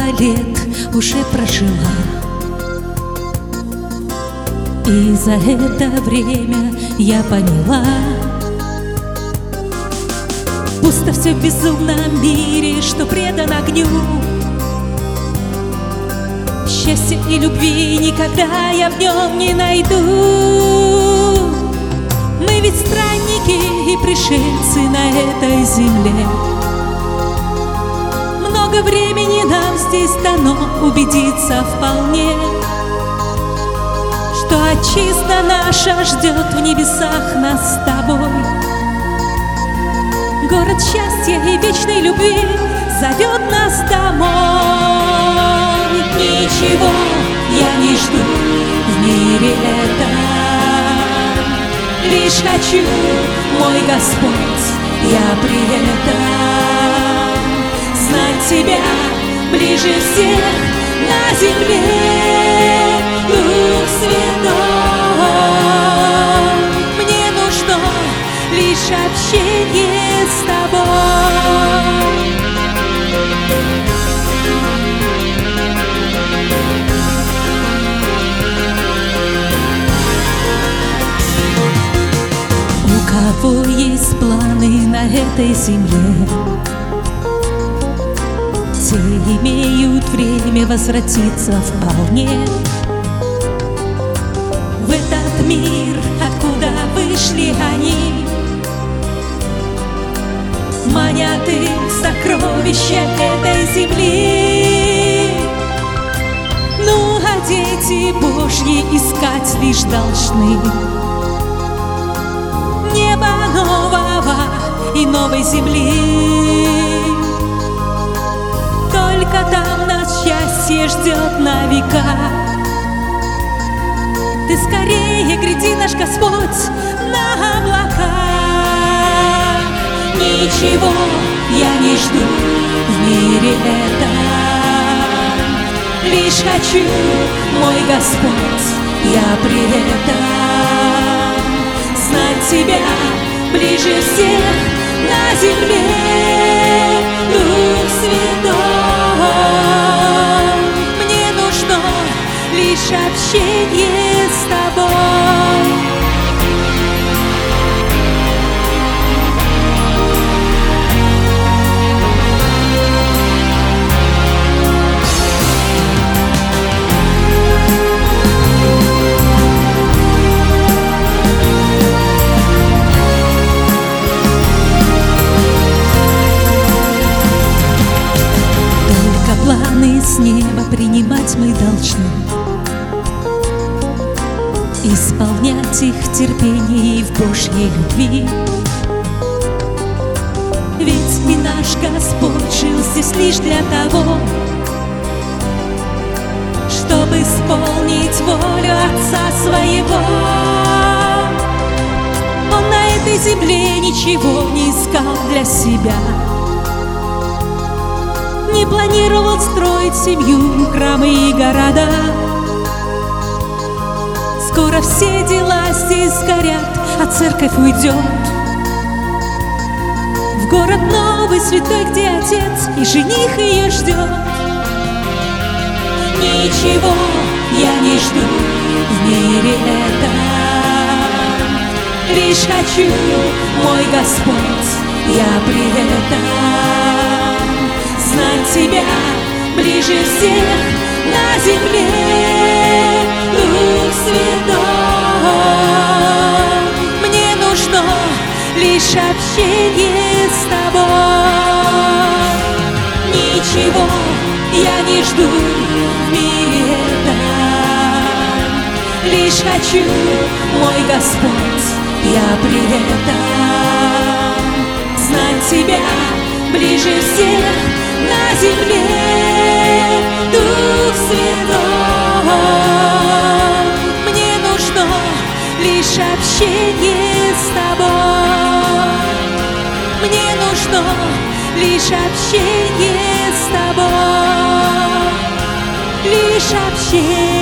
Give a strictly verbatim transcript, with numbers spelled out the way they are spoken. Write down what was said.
лет уже прожила, и за это время я поняла: пусто все в безумном мире, что предан огню. Счастья и любви никогда я в нем не найду. Мы ведь странники и пришельцы на этой земле. Много времени нам здесь дано убедиться вполне, что отчизна наша ждет в небесах нас с тобой. Город счастья и вечной любви зовет нас домой. Ничего я не жду в мире этом, лишь хочу, мой Господь, я при этом знать Тебя ближе всех на земле. Дух Святой, мне нужно лишь общение с Тобой. У кого есть планы на этой земле, те имеют время возвратиться вполне в этот мир, откуда вышли они. Манят их сокровища этой земли. Ну, а дети Божьи искать лишь должны неба нового и новой земли. Только там нас счастье ждет на века. Ты скорее гряди, наш Господь, на облака. Ничего я не жду в мире этом, лишь хочу, мой Господь, я при этом знать Тебя ближе всех на земле. Дух Святой, мне нужно лишь общение с Тобой. Планы с неба принимать мы должны, исполнять их терпение в Божьей любви. Ведь и наш Господь жил здесь лишь для того, чтобы исполнить волю Отца Своего. Он на этой земле ничего не искал для себя, не планировал строить семью, храмы и города. Скоро все дела здесь сгорят, а церковь уйдет в город новый, святой, где Отец и жених ее ждет. Ничего я не жду в мире этом, лишь хочу, мой Господь, я при этом знать Тебя ближе всех на земле. Дух Святой, мне нужно лишь общение с Тобой. Ничего я не жду в мире этом, лишь хочу, мой Господь, я при этом знать Тебя ближе всех на земле. Дух Святой, мне нужно лишь общение с Тобой. Мне нужно лишь общение с Тобой, лишь общение.